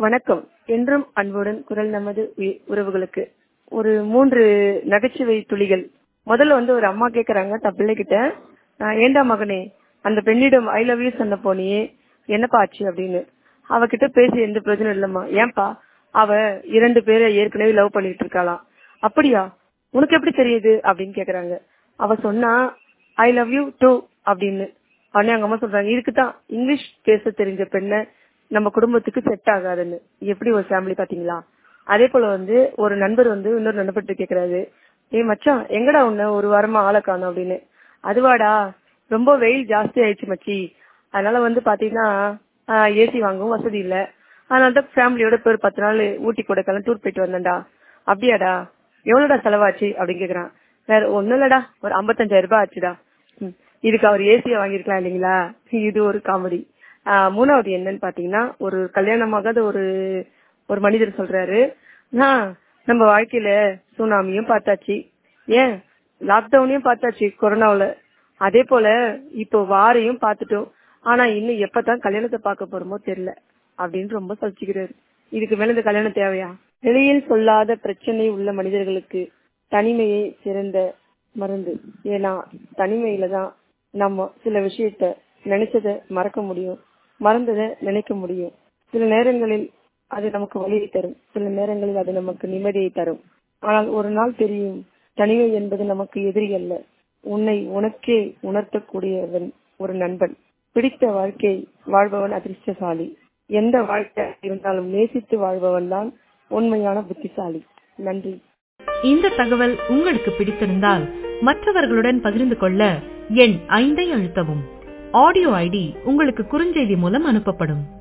வணக்கம். என்றும் அன்புடன் குரல் நமது உறவுகளுக்கு ஒரு 3 நகைச்சுவை துளிகள். முதல்ல ஒரு அம்மா கேக்குறாங்க தன் பிள்ளைகிட்ட, ஏண்டா மகனே அந்த பெண்ணிடம் ஐ லவ் யூ சொன்ன போனியே என்னப்பா ஆச்சு அப்படின்னு. அவகிட்ட பேசி எந்த பிரச்சனையும் இல்லம்மா. ஏன்பா? அவ 2 பேரை ஏற்கனவே லவ் பண்ணிட்டு இருக்காளாம். அப்படியா? உனக்கு எப்படி தெரியுது அப்படின்னு கேக்குறாங்க. அவ சொன்னா ஐ லவ் யூ டூ அப்படின்னு. உடனே அவங்க அம்மா சொல்றாங்க, இதுக்குதான் இங்கிலீஷ் பேச தெரிஞ்ச பெண்ணை நம்ம குடும்பத்துக்கு செட் ஆகாதுன்னு. எப்படி ஒரு ஃபேமிலி பாத்தீங்களா? அதே போல ஒரு நண்பர் இன்னொரு நண்பர்கிட்ட கேக்குறாரு, ஏய் மச்சான் எங்கடா உன்ன ஒரு வாரமா ஆளை காணோம் அப்படின்னு. அதுவாடா, ரொம்ப வெயில் ஜாஸ்தி ஆயிடுச்சு மச்சி, அதனால பாத்தீங்கன்னா ஏசி வாங்கவும் வசதி இல்ல, அதனாலதான் ஃபேமிலியோட போய் ஒரு 10 நாள் ஊட்டி கொடைக்கானல் டூர் போயிட்டு வந்தேன்டா. அப்படியாடா, எவ்வளவுடா செலவாச்சு அப்படின்னு கேக்குறான். வேற ஒண்ணும் இல்லடா, ஒரு 55,000 ரூபாய் ஆச்சுடா. இதுக்கு அவர் ஏசிய வாங்கிருக்கலாம் இல்லைங்களா? இது ஒரு காமெடி. 3வது என்னன்னு பாத்தீங்கன்னா, ஒரு கல்யாணமாகாத ஒரு மனிதர் சொல்றாரு, நம்ம வாழ்க்கையில சுனாமியும் பார்த்தாச்சு, ஏன் லாக்டவுனையும் பார்த்தாச்சு கொரோனாவுல, அதே போல இப்போ வாரையும் பார்த்துட்டோம், ஆனா இன்னும் எப்பதான் கல்யாணத்தை பார்க்க போறோமோ தெரியல அப்படின்னு ரொம்ப சலிச்சுக்கிறாரு. இதுக்கு மேல இந்த கல்யாணம் தேவையா? வெளியில் சொல்லாத பிரச்சனை உள்ள மனிதர்களுக்கு தனிமையை சிறந்த மருந்து. ஏன்னா தனிமையில தான் நம்ம சில விஷயத்த நினைச்சதை மறக்க முடியும், மறந்ததை நினைக்க முடியும். சில நேரங்களில் அது நமக்கு வலியை தரும், சில நேரங்களில் அது நமக்கு நிம்மதியை தரும். ஆனால் ஒரு நாள் தெரியும், தனிமை என்பது நமக்கு எதிரி அல்ல, உன்னை உனக்கே உணர்த்தக்கூடியவன் ஒரு நண்பன். பிடித்த வாழ்க்கை வாழ்பவன் அதிர்ஷ்டசாலி. எந்த வாழ்க்கை இருந்தாலும் நேசித்து வாழ்பவன் தான் உண்மையான புத்திசாலி. நன்றி. இந்த தகவல் உங்களுக்கு பிடித்திருந்தால் மற்றவர்களுடன் பகிர்ந்து கொள்ள எண் 5 அழுத்தவும். ஆடியோ ஐடி உங்களுக்கு குறுஞ்செய்தி மூலம் அனுப்பப்படும்.